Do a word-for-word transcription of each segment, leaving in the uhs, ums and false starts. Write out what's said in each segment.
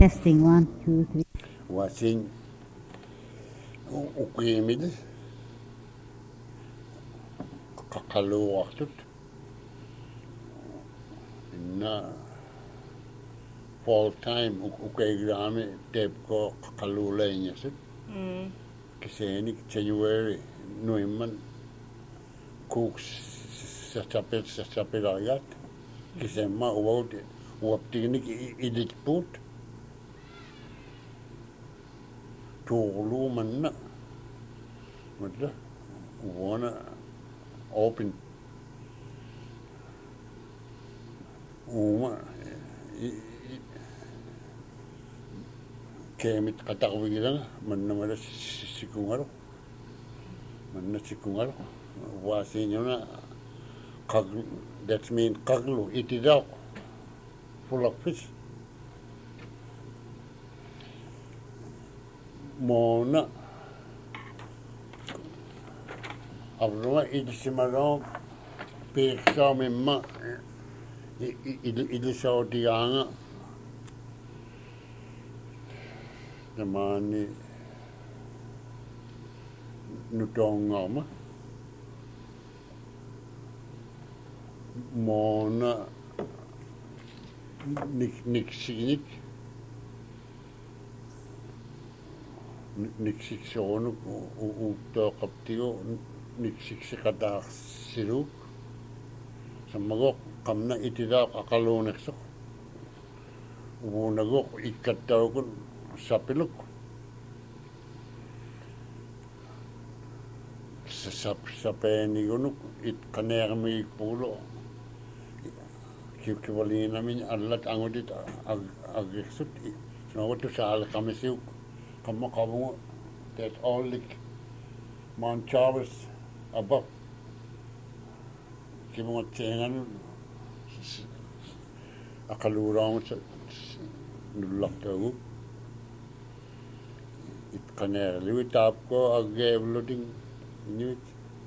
Testing, one, two, three. Watching ukimid kakaluartut inna fall time ukaigrami tepko kakalulaingasut kiseni January nuimman cooks sachapet sachapelagat kisemma uwot uaptinik iditput tuulu manna madla wana open uma kemit katakwilang manna mala sikungaro manna sikungaro wasinyo na kag that mean kaglu itidao full of fish mona avroma idisimalong peksa mimma idisao dianga namani nutongama mona nik niksinik niksiksonu uuktoqaptigu niksiksiqataarsiluk sammagoq qamna itidaaq aqaluuneqsoq uvunagoq ikkattaukun sapiluk sap sapeenigunuk itqaneermiikpuulo kiukivaliinamin allat angutit agirsut snawatu saaleqamisiuk kamma qabungu there's all like Mount Chavez above kibunga tsengan akalurang sa nulaktagu itkaner liwit tapko agevloding newt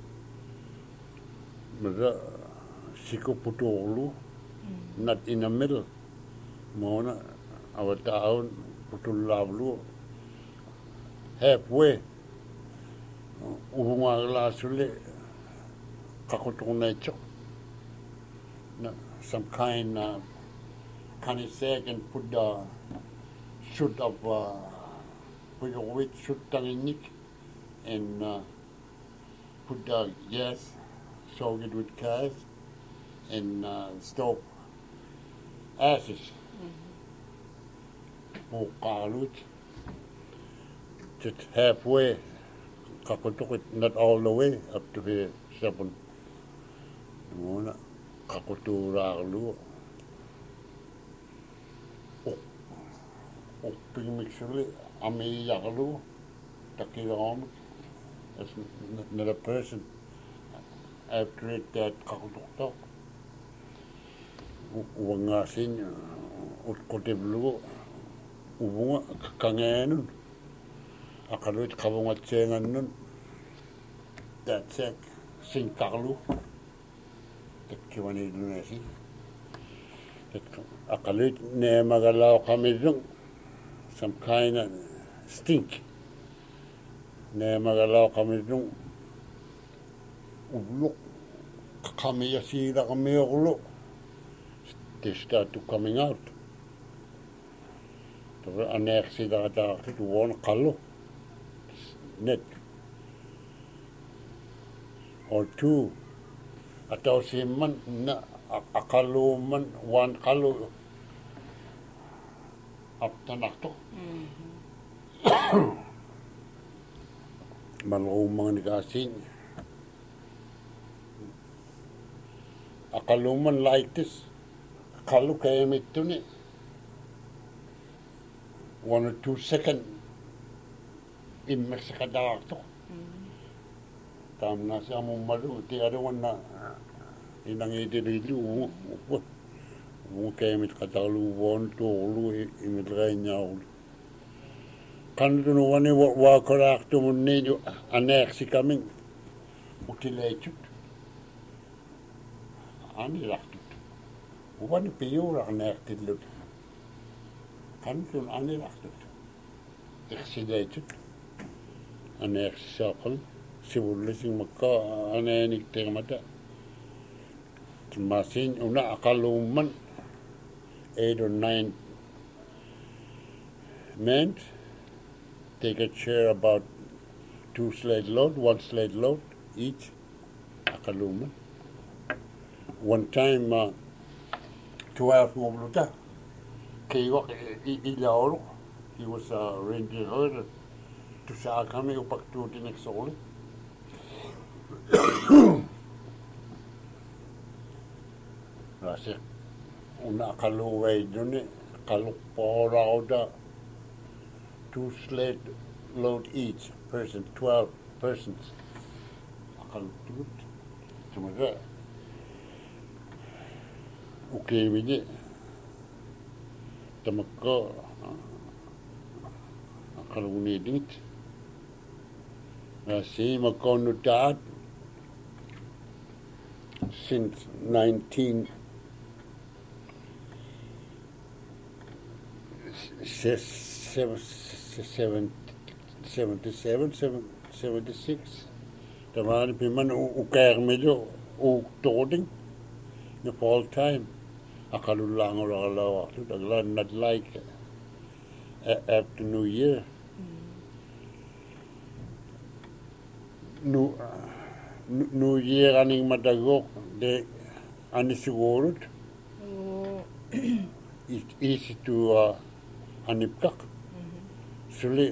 mara siko putolu not in the middle mona awataun putulavlu halfway ubunga lasule kakutunaicho na some kind uh, can you say and put the shoot of uh, put your weight shoot tanginik and uh, put the gas soak it with gas and uh, stove ashes mm-hmm. Just halfway, kakutukit, not all the way up to here, seven. Muna, kakuturaglu. Oh, oh, pingmixuli, amiyaglu, takiram. That's not a person. After it, that kakutuktok. Uwangasin, utkotiblu, uwunga, kangenun. Akaluit kabungat tsengan nun that's it singkarlu tekkiwani lunasi akaluit ne magalaw kami dung some kind of stink ne magalaw kami dung ublok kami yasira kami ulo they start to coming out to anek sida ta to won kallo net or two atau siman na akaluman one kalu up tanak to malumang nikasin akaluman like this kalu kaya mitune one or two second immersikadaarto tamna sa mumalu ti arawan na inangidililu u u kemit katalu won to lu imidrenyau kandu no wani wa korakto munni aneksi kaming utilechut ani laktut wani piura anertilut kanun aniraktut eksidaitut aneersisaaqan sivullising makka aneeniktermata masin una aqalluumman eight or nine men take a share about two sled load, one sled load each aqalluumman. One time uh, twelve ngomluta kiwak ilaolo. He was a ranger herder to saakami upaktuti neksoli. Rasa una kaluway duni kalupora two sled load each person, twelve persons. Akalutut. Tumaga. Okay, we did. Tamako akalunidit. Rasi makonutad since nineteen seventy-seven, seventy-six. Tamani piman ukermelo uktoding the fall time. Akalulang or alawa to the land not like after New Year. New New Year running matagok de anisigurut. It's easy to uh, anipkak. Suli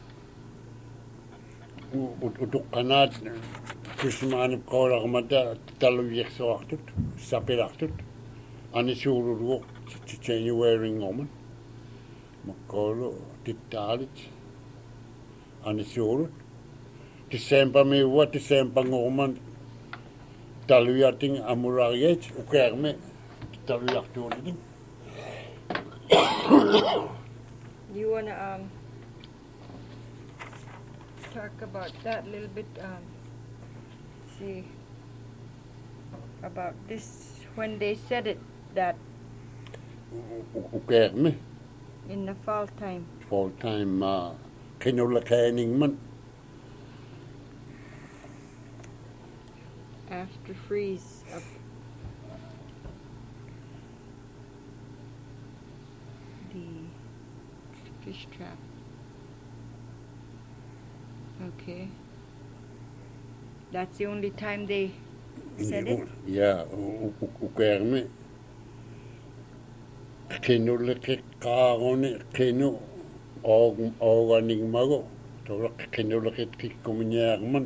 utuk kanat kusmanip kaurak mata talu yeksoaktut sapiraktut anisigurut chicheni wearing oman makolo titalit anisigurut December me what December ngoman taluyating amuragech ukerme taluyaktuliting. You wanna um talk about that a little bit? Um, see about this when they said it that ukerme in the fall time. Fall time uh, kinulakaning man. After freeze up. The fish trap. Okay. That's the only time they said it? Yeah, ukerme. Kinulakikagone, kinu organing mago. Tolak kinulakit kikuminyagman.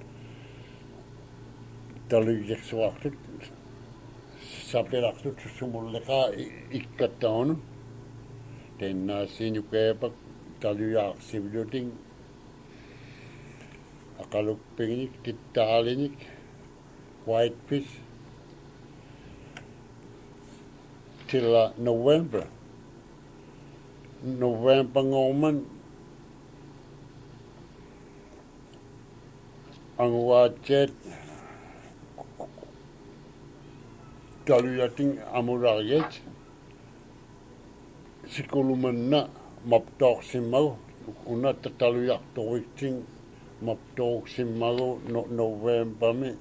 Taluyek suaktut sapiraktut sumulaka ikkatanu tenna sinukepak taluyak sibluting akaluppinik tittalinik whitefish till uh, November November ngoman ang wachet taluyating amuragech sikulumanna maptok simago una taluyak toiting maptok simago no November me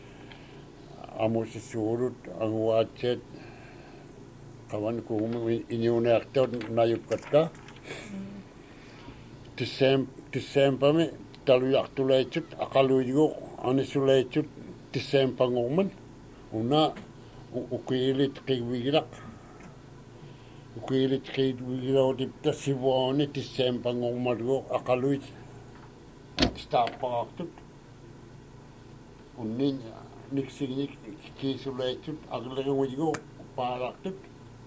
amusisurut ang wachet kawan ko inyunakto nayukatka December December me taluyak tulechut akaluyo anisulechut December ngoman una ukilit kay wigilak ukilit kay wigilak dipta siwani December ngomargo akaluit stapaktut unin niksinik kisuletut aglaga wigo paraktut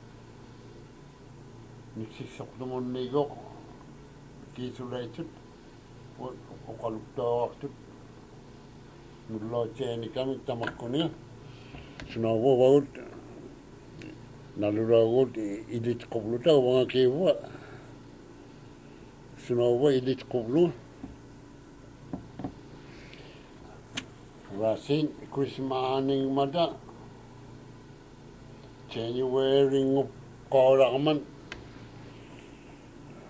niksisok naman nigo kisuletut ukaluktawakut nulo cheni kami tamakkunia Sunawo wawut naluragot ilit kubluta wanga kewa sunawo ilit kublu rasin Christmaning mada January ngop korakaman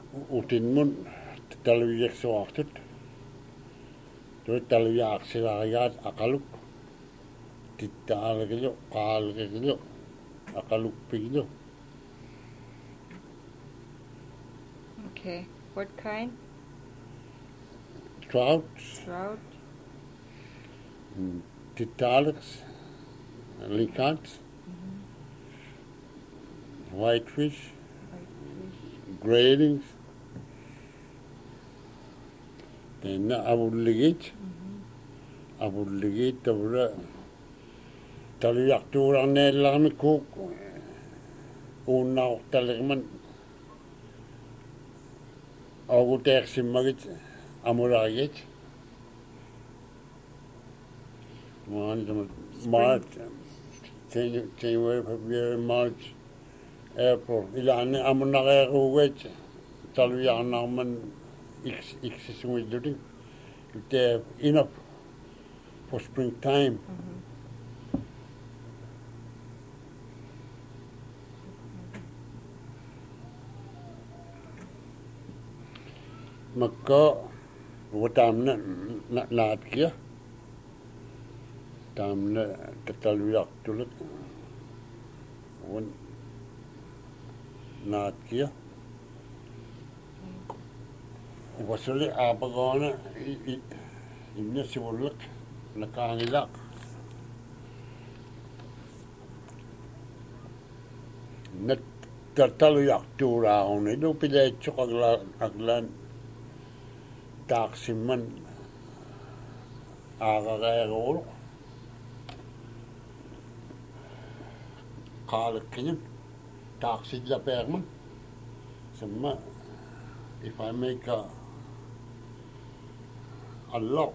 utinmun taluyeksuartut tu taluyaaksivarigaat aqaluk tittaalegillu qaalegillu aqalukpigillu. Okay. What kind? Trout, Trout. tittaaleks, likants, whitefish, gradings, then abulligit, abulligit tabura taluyaktuularneellarmi kuuk uunnaortalegman aguteersimmagit amulagit March, January, February, March, April. Ilan amunareeruugat taluyarnarman iksisungillutin. They're enough for springtime. Makka watamna naatkia tamna tataluyartulut wan naatkia wasuli aapagona inna sivullak nakaangilaq nat tataluyartuuraaruni lu pileitsuqagla aglan taaqsimman aaqareeruuluq qaalekkinen taaqsillapeerman samma if I make a a lot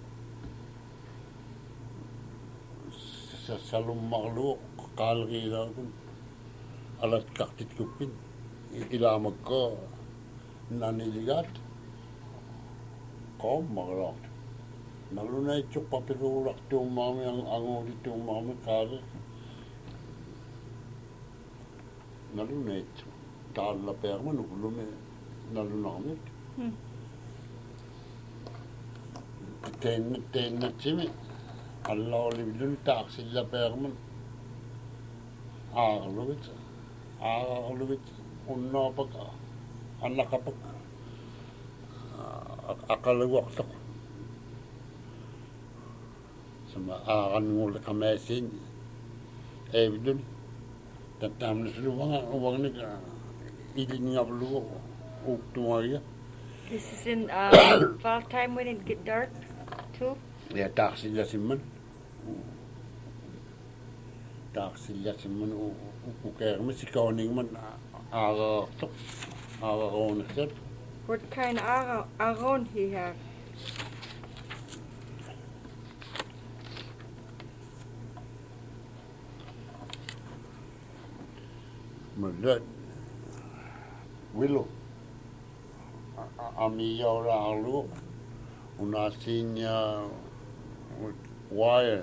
salummarluuq qaaleriilaakun alatqartitkuppin ilaamakka naniligaat qommarlaart nalunaitsuqqapiruulartuummaami anguulittuummaami qaale nalunaitsu taallapeerma nukulume nalunarmik teenna teennatsimi allaorlivilluni taaksillapeerman aarlugit aarlugit unnaapak annaqapak aqalaguartoq sama aarannuulaqamaasiin eevilluni tattaamnasuluvaga uvagnik ilinngavlugu uuktumaria. This is in uh, fall time when it get dark too. Ja taaksillasimman taaksillasimman ukeerma sikauningman aaraartoq aararuunersat. What kind of aron he have? Mullet willow amiyauraalu unasinya wire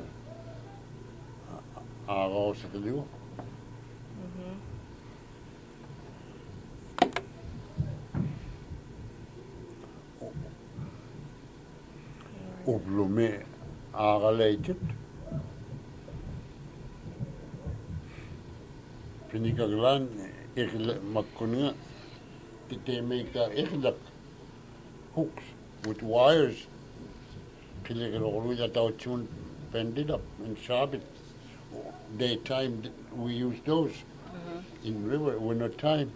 aarosakliu ublume aaraleitut pinikaglan ikla makkuninga they make uh, ikhlaq hooks with wires kilikaloruja tauchun bended up and sharp it daytime we use those uh-huh. In river winter time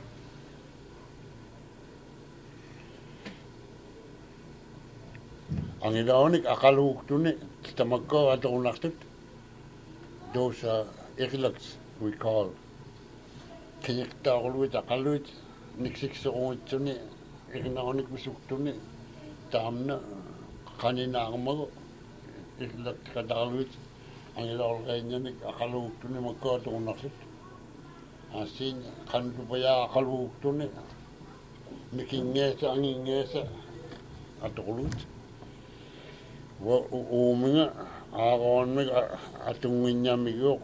ang ilaonik akaluuktuni tamakko atunartut those uh, ikhlaqs we call kiniktaarluit aqaluit niksikseruitsuni ignaonik misuktuni taamna qaninaarmagu iklat qatarluit angilaorqainnanik aqaluuktuni makkaatuunnarsut asin qantupaya aqaluuktuni mikingeesa angingeesa atoqluit wa uuminga aaroonmiga atunginnyamiguuq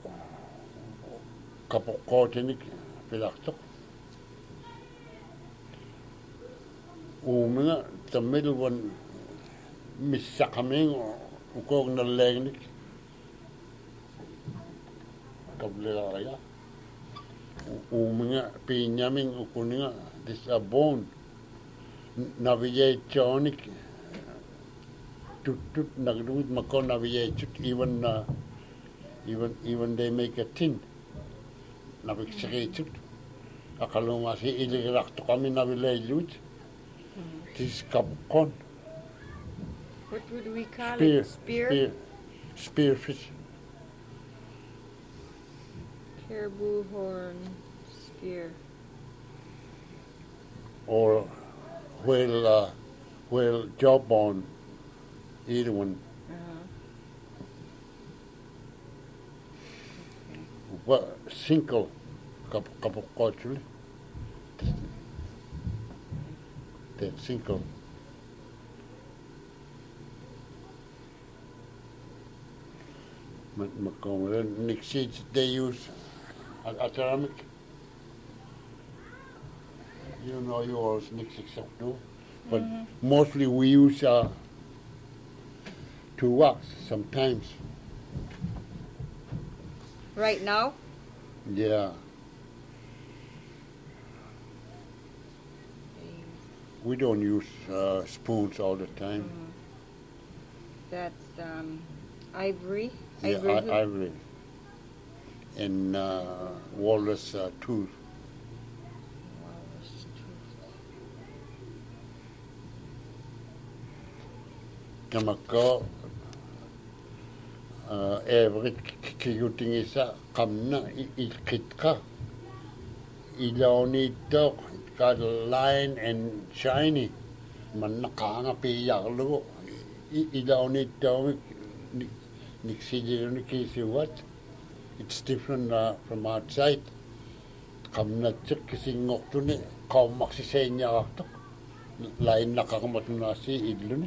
kapoqqootinik pilartoq Uminga, the middle one, Missakaming, Ukogna Legnik, Kablaya, Uminga, Pinyamin, Ukuninga, this a bone, navigate Jonik, Tut Tut Nagdut Makon navigate, even, uh, even, even they make a tin, Navigate, Akalumasi, Ilirak to come in Navigate. This kapkon. What would we call Spear, it? Spear? spear, spearfish. Caribou horn spear. Or whale, uh, whale jawbone. Either one. Uh-huh. What single kap kapkon actually. The single. Nick seeds they use at ceramic. You know yours, Nick except no, but Mhm. mostly we use uh, to wax sometimes. Right now? Yeah, we don't use uh, spoons all the time. Mhm. That's um, ivory. Yeah, Ivory. I, ivory and uh, walrus uh, tooth. Walrus tooth. Kamako uh, every kiyuting isa kamna ikitka iloni to got line and shiny man nakanga piyalo iloni to niksijiruni kisi what it's different uh, from outside kamna chik kisingok to ni kaum maksisenya to line nakakamatuna si idluni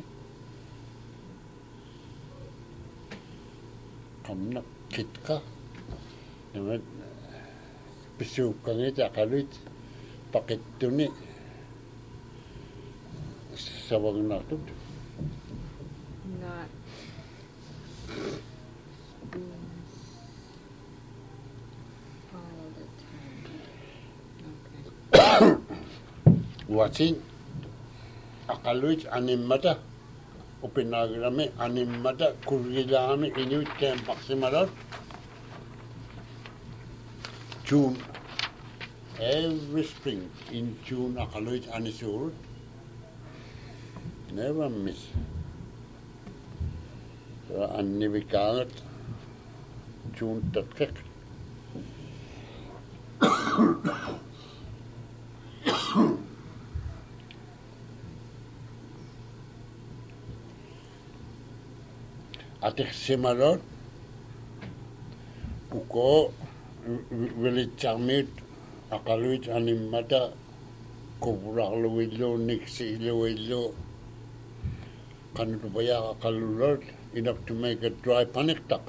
kamna kitka naman pisukan ita kalit pakit to ni sawag na to Not spoons all the time. Okay. watching akaluit animata upinagrame animata kurgilame inuit kem paksimalar June every spring in June akaluit anisur never miss so annivikangat June tatkek atik simalor uko village chamit akaluit animata kubraklo willo niksi ilo willo kanupaya akalulor enough to make a dry panic tuck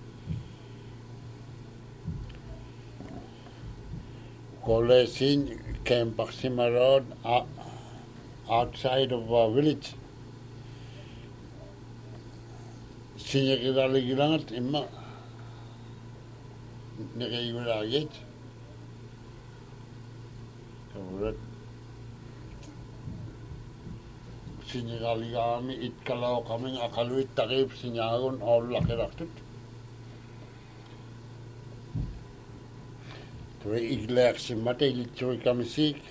kole sin came paksimalor outside of our village Sinya kita lagi langat imma negai lagi kemudian sinya kali kami it kalau kami akalu it tarif sinyaron all laki raktut tuh iglek si mata ilituri kami sik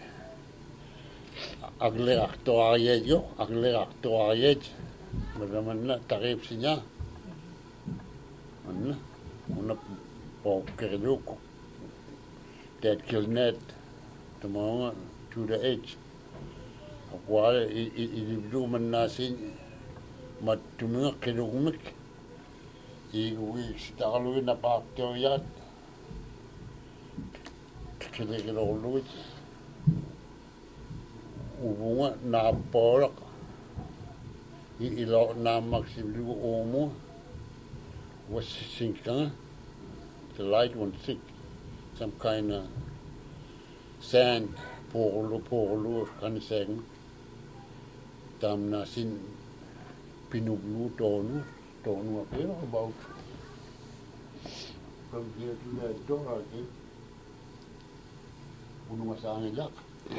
agle akto ayat yo agle akto ayat bagaimana tarif sinya Anna, una pokerluk that kilnet tomorrow to the edge. Aqua ilibluman nasin matumnga kilumik. Iwi starluin na bakteriyat. Kilikiloluit. Ubunga na porak. Ilo na maksimlu umu. Was sinking, the light one sick, some kind of sand, polo, polo, kind of saying. tamna sin pinuglu tonu tonu apero about from here to that door okay unu masang ilak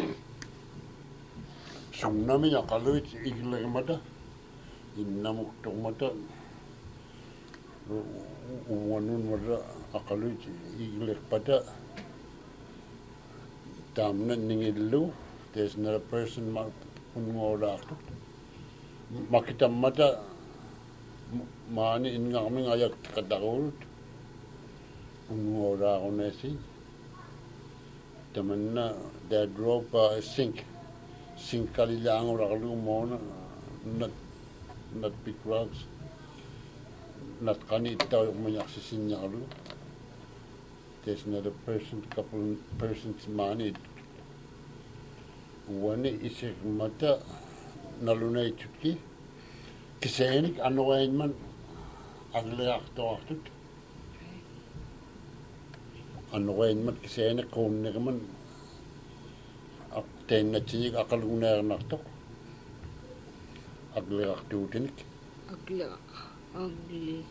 sungna mi yakaluit igle mata innamuk tomata uwanun wala akaluit igle pada tamna ningillu there's not a person ma punngora makita mata mani in ngami ngayak kadakul punngora onesi tamanna they drove a sink sink kali lang rakalu mona not not big rocks not kanita manyak sisinyalu there's not a person couple persons mani wani isik mata nalunay chutki kisenik anoain man agleak to aktut anoain man kisenik kumne man akten na chinik akalunar nakto agleak tutinik Agleak. Agli.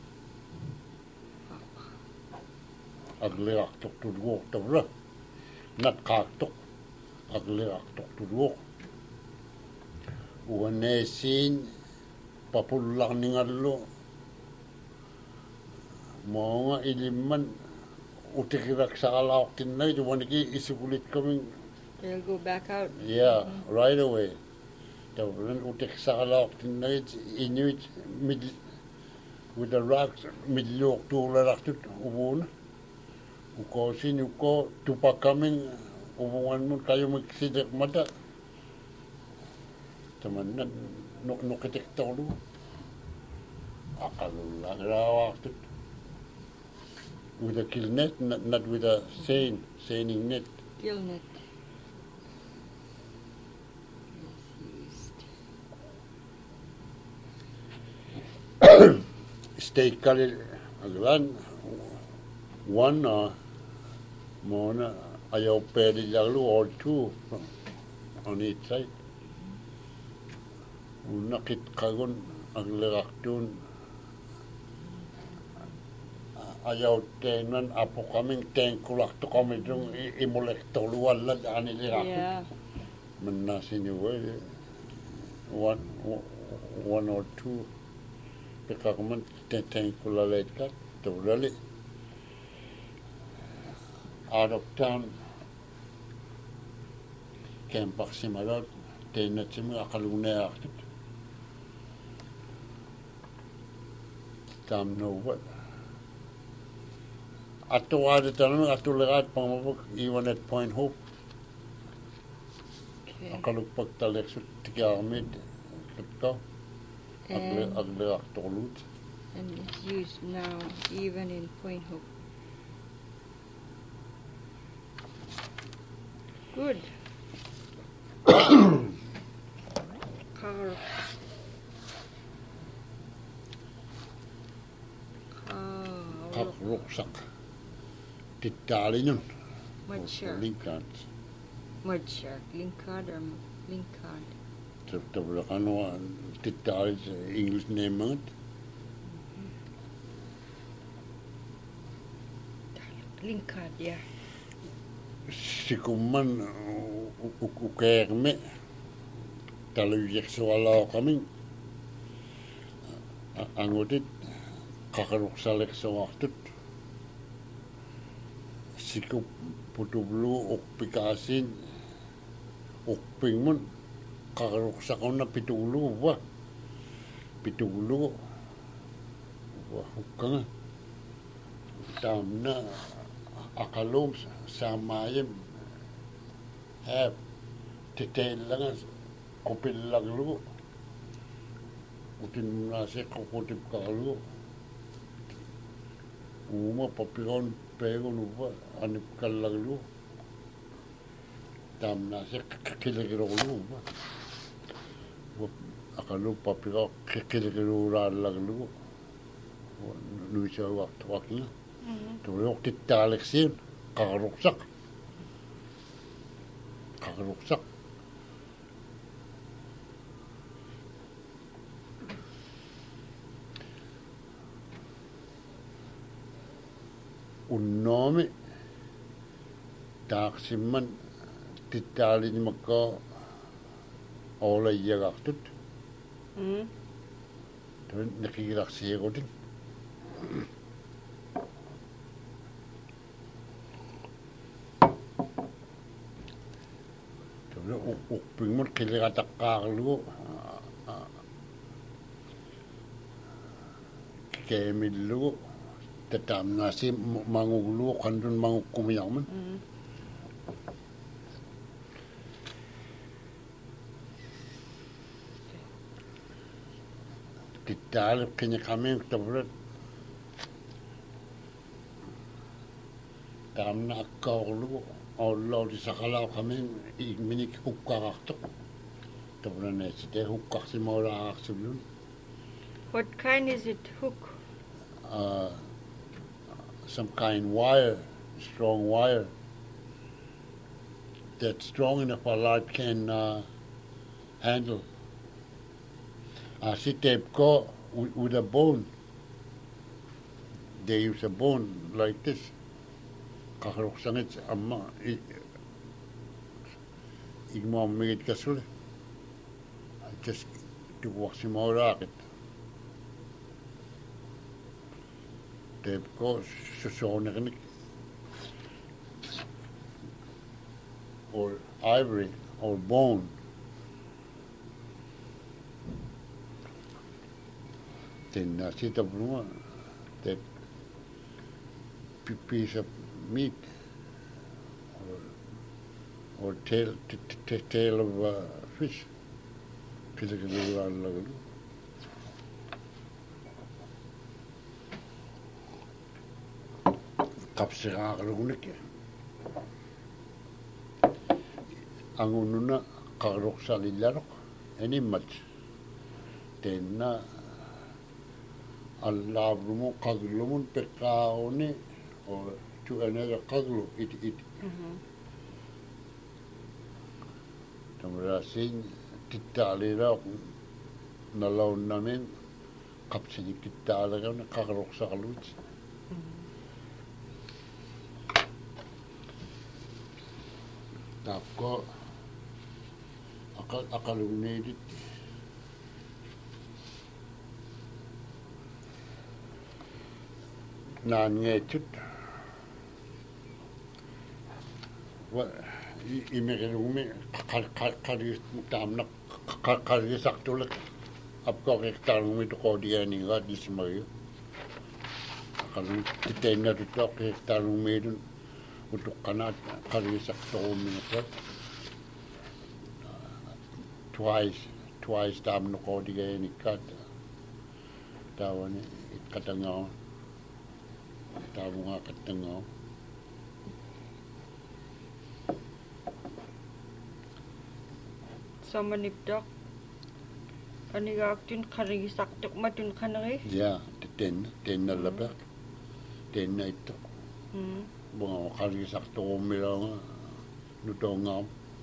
agleak tok tudwok tabra nat kaktok agleak tok tudwok uwanesin papulak ningallo mga iliman utikirak sa kalawak tinay duwaniki isukulit kaming They'll go back out. yeah mm-hmm. right away tawaran utik sa kalawak tinay inuit mid with the rocks midlok tularak tut ubuna uko sin uko tupak kaming ubungan mo kayo magsidak mata taman na no nukitik tolu akalulang rawak tut with a kill net not, not with a seine seining net Kill net. stay kali aglan one uh, mona ayaw pwede lalu or two on each side unakit kagon ang lerak dun ayaw tenan apo kaming tengkulak to kami dun imulek toluan lad ani lerak Yeah. menasiniwe one one or two pekakaman tengkulalet kat tolali out of town kempak simarot tenat simi akaluna akit tam no what ato ada tanam ato legat pangmabuk even at Point Hope Okay. akalupag talek su tigamid katko agle And, agle aktolut and it's used now even in Point Hope. Good. Car. kak Car. ruksak titali nun Mud shark. lingkat Mud shark. Linkard or linkard? tabla kano titali sa English name mangat Linkard, yeah. sikuman ukerme taluyek suwala kaming angotit kakaruksalek sa waktut sikup putublu ukpikasin ukpingmun kakaruksak na pitulu ba pitulu wa hukanga tamna akalom samayem have titel lang kopil laglu utin nasi kokotip kalu uma papilon pego nuba anip kalaglu tam nasi kilagiro nuba akalu papilo kilagiro laglu nuisa waktu waktu Tulok titalek sin kakaruksak kakaruksak unnomi taaqsimman tittaalinimakka oolayyagaartut Mm. tun niqigilarsiigutin tun uqpingmut qiliqataqqaarlugu keemillugu tataamnaasi manguglugu qandun mangukkumiarmun Mm. tittaalip qiniqamiim tapulat taamna akkaorlugu olloolisaqalaaqamiin igminik ukkaqartoq tapulanaasite hukkarsimolaaqarsullun What kind is it? Hook? uh, some kind wire, strong wire that's strong enough a light can uh, handle. Uh, sit go with, with a bone. They use a bone like this. Kakaruksanit amma igmo migit kasule. Just to walk some more rocket. They go so or ivory or bone. Then uh, sit up that piece of meat or, or tail t- t- tail of uh, fish. Kapsiraaqalugunik angununa qaruqsalillaroq animmat tenna allaavlumu qaglumun peqqaauni or to another qaglu it it Mm-hmm. tamrasin tittaaliraaq nalaunnamin qapsinik tittaalerana qaruqsaqaluut taakko aqal aqalunniitit naangeetut wa imerilumi qal qal qalis taamnaq qalisaqtulak apkoqiqtaarngumi toqodianiga dismayu aqalun titainnatuttoqiqtaarngumiilun utuqqanaat qalisaqtoruminaqat twice twice taamnoqodiganikkaat taawani iqqatangaa taavunga qattangaa Samaniptok. Anigaaktin qarigisaqtuq matun qanari. ja tenna tennallapaq tenna ittoq Mm. bunga qalisaqtorumilaanga nutongaam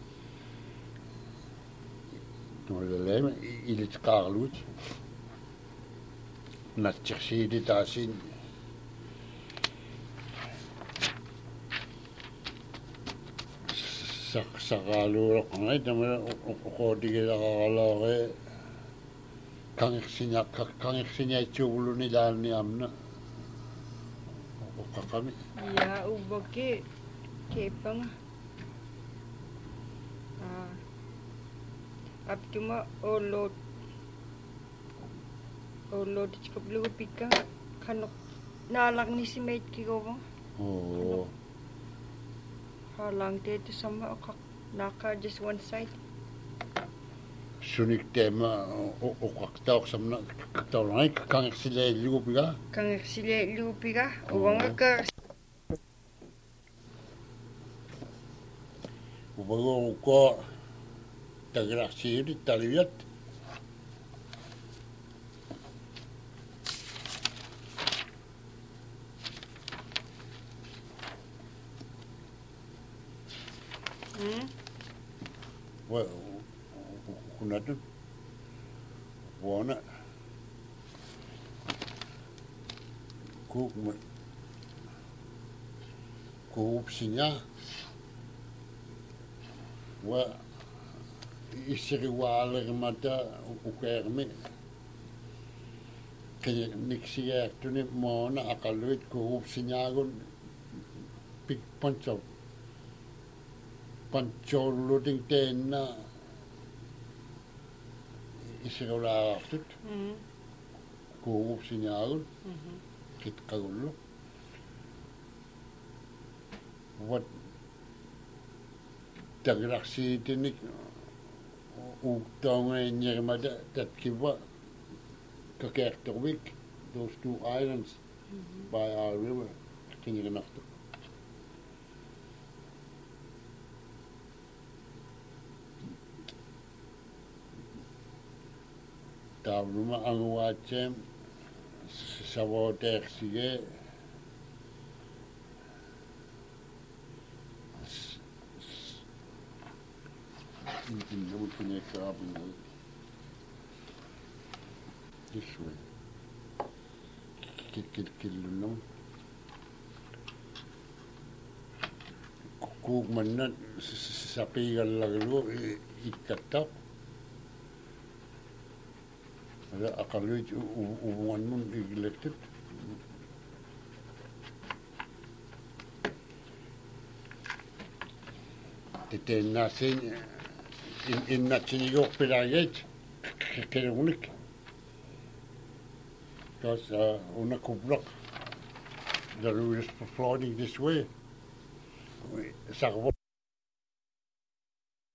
nulalema ilitqaarluut natsersiili taasin saqsaqaaluuloqangai tamala uqootigilaaqalaare kangersinia kangersinia laani amna uqqaqami Ya ubaki kepanga. Ah. Aptuma olot. Olot chikaplu pika kanok nalak ni si mate kigo. oo Halang te to sama okak naka just one side. sunik tema uqqaqtaoq samna taulangai kangersilaillugupiga Kang sile lupiga uwanga ka upaguuko tagraqsiiri taliviat Hmm. wa kunatut wona kuk kuupsinya wa isiriwaalermata ukeermi kaya niksiyaartuni moona aqalluit kuupsinyaagun pik pancho panchooluting teenna isirulaartut Mm. kuupsinyaagun Mhm. kitqagullu wat tagilarsiitinik uuktaungainnirimata tatkiva kakeartorvik those two islands by our river kinnirinartu taavluma anguaatseem savooteersige this way kikillunnam kuukmannat sapiigallaglu ikkattaq ala aqalluit uvungannun igillattut titeennaassin innatsinigoorpilaagait kelugunik because uh, una kublaq the rule is for flooding this way sarvo